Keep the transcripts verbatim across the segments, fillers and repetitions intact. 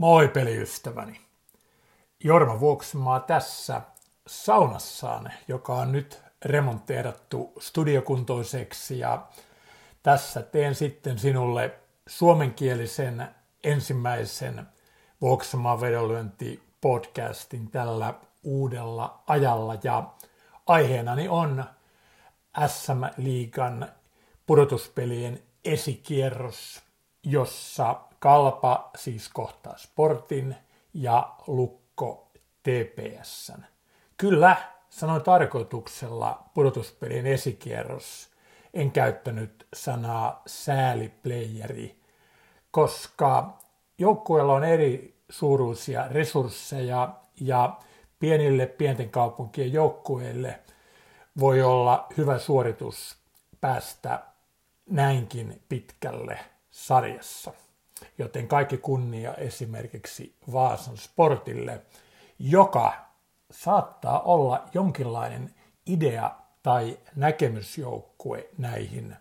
Moi peliystäväni. Jorma Vuoksenmaa tässä saunassaan, joka on nyt remonteerattu studiokuntoiseksi, ja tässä teen sitten sinulle suomenkielisen ensimmäisen Vuoksenmaan vedonlyönti podcastin tällä uudella ajalla, ja aiheenani on S M-liigan pudotuspelien esikierros, jossa Kalpa siis kohtaa Sportin ja Lukko T P S:n. Kyllä, sanoin tarkoituksella pudotuspelien esikierros. En käyttänyt sanaa sääliplayeri, koska joukkueella on eri suuruisia resursseja ja pienille pienten kaupunkien joukkueille voi olla hyvä suoritus päästä näinkin pitkälle sarjassa. Joten kaikki kunnia esimerkiksi Vaasan Sportille, joka saattaa olla jonkinlainen idea tai näkemysjoukkue näihin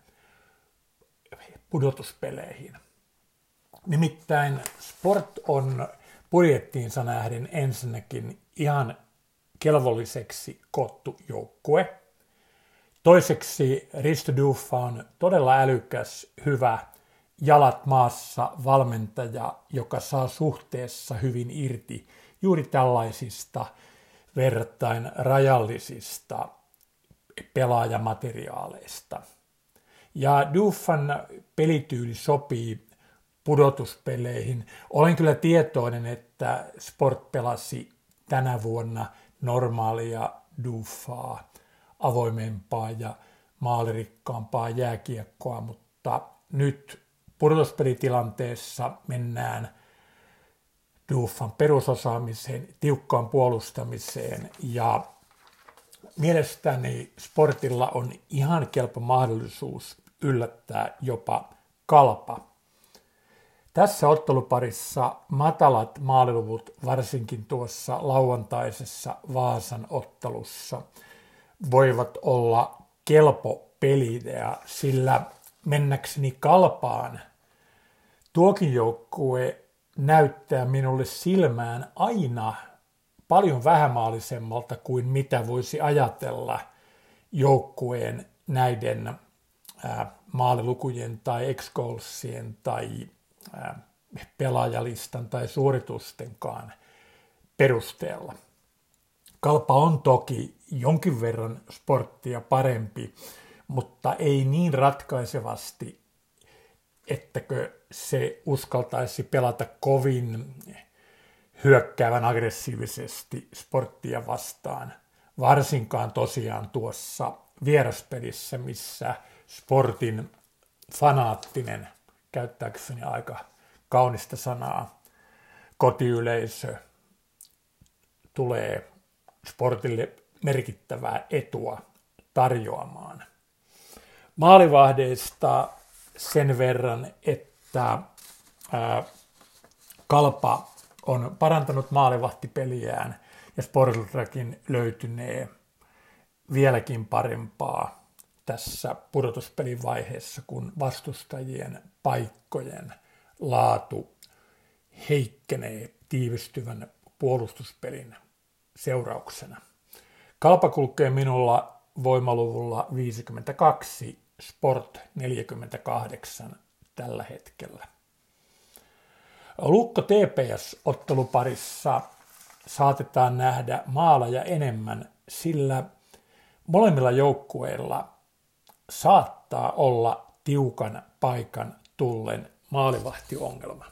pudotuspeleihin. Nimittäin Sport on budjettiinsa nähden ensinnäkin ihan kelvolliseksi koottu joukkue. Toiseksi Risto Duffa on todella älykäs, hyvä, jalat maassa valmentaja, joka saa suhteessa hyvin irti juuri tällaisista verrattain rajallisista pelaajamateriaaleista. Ja Duffan pelityyli sopii pudotuspeleihin. Olen kyllä tietoinen, että Sport pelasi tänä vuonna normaalia Duffaa, avoimempaa ja maalirikkaampaa jääkiekkoa, mutta nyt pudotuspelitilanteessa mennään Duffan perusosaamiseen, tiukkaan puolustamiseen, ja mielestäni Sportilla on ihan kelpo mahdollisuus yllättää jopa Kalpa. Tässä otteluparissa matalat maaliluvut, varsinkin tuossa lauantaisessa Vaasan ottelussa, voivat olla kelpo peliidea, sillä mennäkseni Kalpaan tuokin joukkue näyttää minulle silmään aina paljon vähämaalisemmalta kuin mitä voisi ajatella joukkueen näiden ää, maalilukujen tai ex-goalsien tai ää, pelaajalistan tai suoritustenkaan perusteella. Kalpa on toki jonkin verran Sporttia parempi, mutta ei niin ratkaisevasti, ettäkö se uskaltaisi pelata kovin hyökkäävän aggressiivisesti Sporttia vastaan, varsinkaan tosiaan tuossa vieraspelissä, missä Sportin fanaattinen, käyttääkseni aika kaunista sanaa, kotiyleisö tulee Sportille merkittävää etua tarjoamaan. Maalivahdeista sen verran, että ää, Kalpa on parantanut maalivahtipeliään ja Sportiltakin löytynee vieläkin parempaa tässä pudotuspelin vaiheessa, kun vastustajien paikkojen laatu heikkenee tiivistyvän puolustuspelin seurauksena. Kalpa kulkee minulla voimaluvulla viisikymmentäkaksi, Sport neljäkymmentäkahdeksan tällä hetkellä. Lukko T P S-otteluparissa saatetaan nähdä maaleja enemmän, sillä molemmilla joukkueilla saattaa olla tiukan paikan tullen maalivahtiongelma.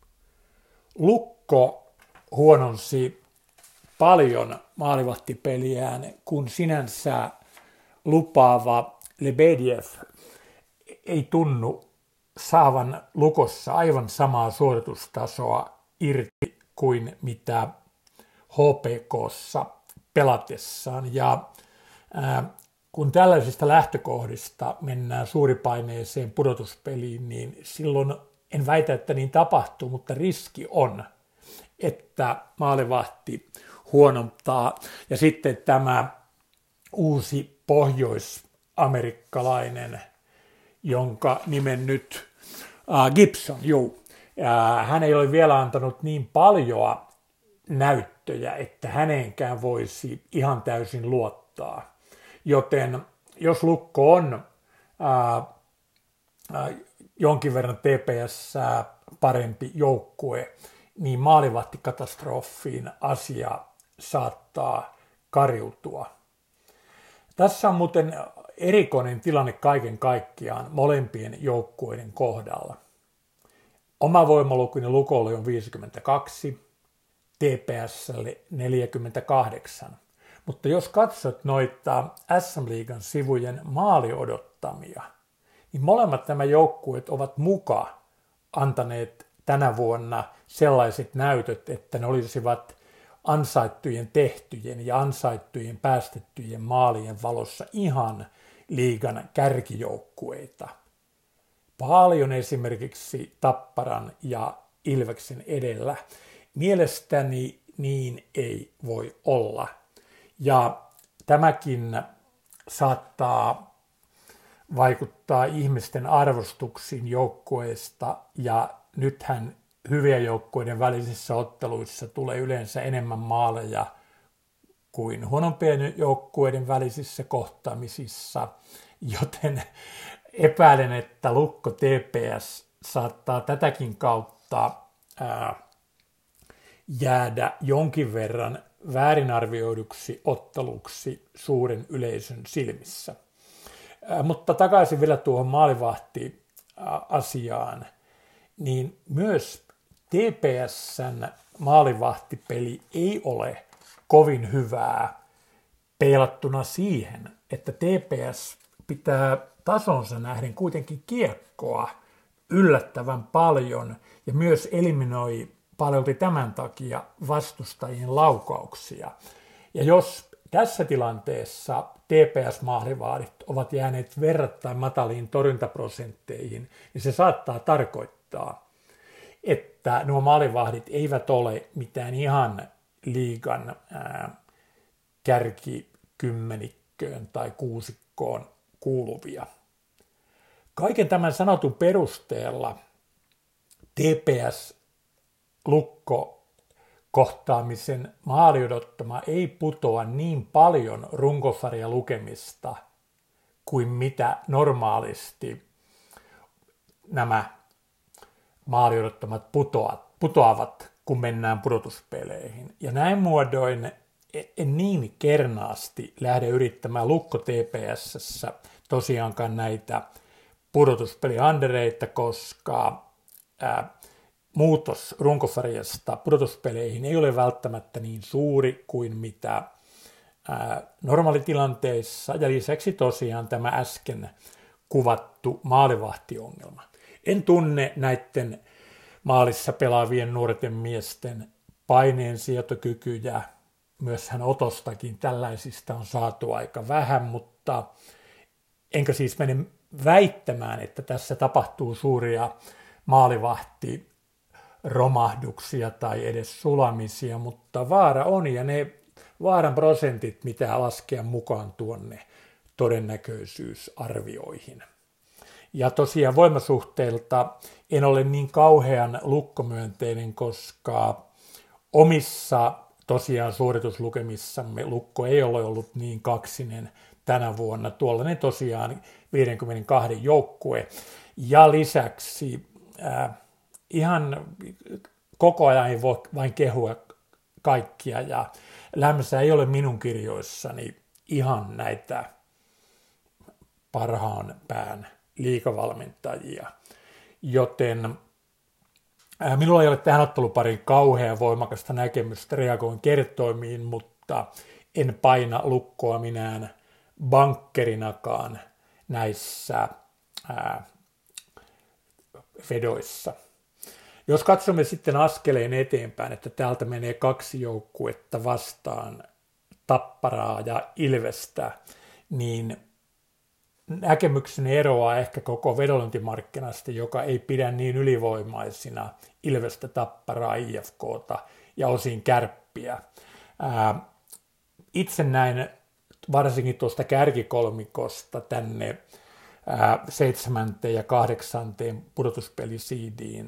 Lukko huononsi paljon maalivahtipeliään, kun sinänsä lupaava Lebediev ei tunnu saavan Lukossa aivan samaa suoritustasoa irti kuin mitä H P K:ssa pelatessaan. Ja ää, kun tällaisista lähtökohdista mennään suuripaineeseen pudotuspeliin, niin silloin en väitä, että niin tapahtuu, mutta riski on, että maalivahti huonontaa. Ja sitten tämä uusi pohjoisamerikkalainen, jonka nimen nyt, uh, Gibson, juu, Ja hän ei ole vielä antanut niin paljon näyttöjä, että häneenkään voisi ihan täysin luottaa. Joten jos Lukko on ää, ää, jonkin verran T P S parempi joukkue, niin maalivahtikatastrofiin asia saattaa kariutua. Tässä on muuten erikoinen tilanne kaiken kaikkiaan molempien joukkueiden kohdalla. Oma voimalukuni Lukolle on viisikymmentäkaksi, T P S:lle neljäkymmentäkahdeksan. Mutta jos katsot noita S M-liigan sivujen maaliodottamia, niin molemmat nämä joukkueet ovat muka antaneet tänä vuonna sellaiset näytöt, että ne olisivat ansaittujen tehtyjen ja ansaittujen päästettyjen maalien valossa ihan liigan kärkijoukkueita. Paljon esimerkiksi Tapparan ja Ilveksen edellä. Mielestäni niin ei voi olla. Ja tämäkin saattaa vaikuttaa ihmisten arvostuksiin joukkueesta, ja nythän hyviä joukkueiden välisissä otteluissa tulee yleensä enemmän maaleja kuin huonompien joukkueiden välisissä kohtaamisissa, joten epäilen, että Lukko T P S saattaa tätäkin kautta ää, jäädä jonkin verran väärinarvioiduksi otteluksi suuren yleisön silmissä. Ää, mutta takaisin vielä tuohon maalivahti-asiaan, niin myös T P S:n maalivahtipeli ei ole kovin hyvää peilattuna siihen, että T P S pitää tasonsa nähden kuitenkin kiekkoa yllättävän paljon ja myös eliminoi paljolti tämän takia vastustajien laukauksia. Ja jos tässä tilanteessa T P S-maalivahdit ovat jääneet verrattain mataliin torjuntaprosentteihin, niin se saattaa tarkoittaa, että nuo maalivahdit eivät ole mitään ihan liigan ää, kärkikymmenikköön tai kuusikkoon kuuluvia. Kaiken tämän sanotun perusteella T P S-Lukko kohtaamisen maaliodottama ei putoa niin paljon runkosarja lukemista kuin mitä normaalisti nämä maaliodottamat putoavat, kun mennään pudotuspeleihin. Ja näin muodoin en niin kernaasti lähde yrittämään Lukko T P S:ssä tosiaankaan näitä pudotuspeliandereita, koska ää, muutos runkosarjasta pudotuspeleihin ei ole välttämättä niin suuri kuin mitä ää, normaalitilanteissa, ja lisäksi tosiaan tämä äsken kuvattu maalivahtiongelma. En tunne näiden maalissa pelaavien nuorten miesten paineensietokykyjä, myöshän otostakin tällaisista on saatu aika vähän, mutta enkä siis mene väittämään, että tässä tapahtuu suuria maalivahtiromahduksia tai edes sulamisia, mutta vaara on, ja ne vaaran prosentit pitää laskea mukaan tuonne todennäköisyysarvioihin. Ja tosiaan voimasuhteilta en ole niin kauhean lukkomyönteinen, koska omissa tosiaan suorituslukemissamme Lukko ei ole ollut niin kaksinen tänä vuonna. Tuollainen tosiaan viisikymmentäkaksi joukkue. Ja lisäksi äh, ihan koko ajan ei voi vain kehua kaikkia. Ja Lämmössä ei ole minun kirjoissani ihan näitä parhaan pään liigavalmentajia. Joten äh, minulla ei ole tähän ottelupariin kauhean voimakasta näkemystä, reagoin kertoimiin, mutta en paina Lukkoa minään bankkerinakaan näissä ää, vedoissa. Jos katsomme sitten askeleen eteenpäin, että täältä menee kaksi joukkuetta vastaan, Tapparaa ja Ilvestä, niin näkemykseni eroaa ehkä koko vedonlyöntimarkkinasta, joka ei pidä niin ylivoimaisina Ilvestä, Tapparaa, I F K:ta ja osin Kärppiä. Ää, itse näin varsinkin tuosta kärkikolmikosta tänne ää, seitsemänteen ja kahdeksanteen pudotuspelisiidiin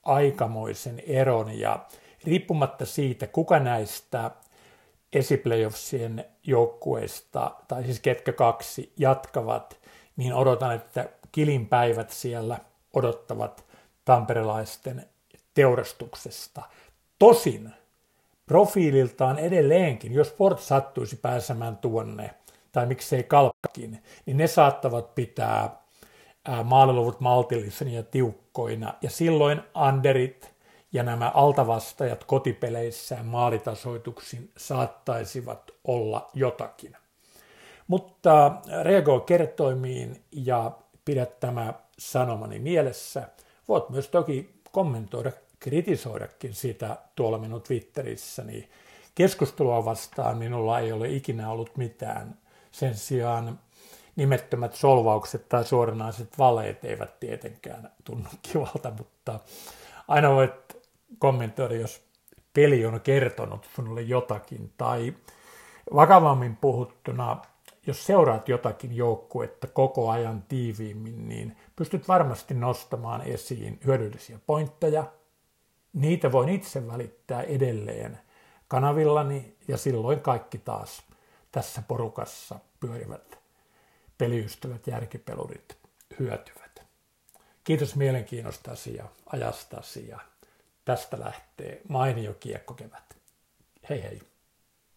aikamoisen eron ja riippumatta siitä, kuka näistä esiplayoffsien joukkueista, tai siis ketkä kaksi jatkavat, niin odotan, että kilin päivät siellä odottavat tamperelaisten teurastuksesta. Tosin profiililtaan edelleenkin, jos Sport sattuisi pääsemään tuonne, tai miksei Kalppakin, niin ne saattavat pitää maaliluvut maltillisena ja tiukkoina, ja silloin underit ja nämä altavastajat kotipeleissään maalitasoituksin saattaisivat olla jotakin. Mutta reagoi kertoimiin ja pidä tämä sanomani mielessä. Voit myös toki kommentoida, kritisoidakin sitä tuolla minun Twitterissäni. Keskustelua vastaan minulla ei ole ikinä ollut mitään. Sen sijaan nimettömät solvaukset tai suoranaiset valeet eivät tietenkään tunnu kivalta, mutta aina voit kommentoida, jos peli on kertonut sinulle jotakin, tai vakavammin puhuttuna, jos seuraat jotakin joukkuetta koko ajan tiiviimmin, niin pystyt varmasti nostamaan esiin hyödyllisiä pointteja. Niitä voin itse välittää edelleen kanavillani, ja silloin kaikki taas tässä porukassa pyörivät peliystävät, järkipelurit hyötyvät. Kiitos mielenkiinnostasi ja ajastasi, ja tästä lähtee mainio kiekkokevät. Hei hei!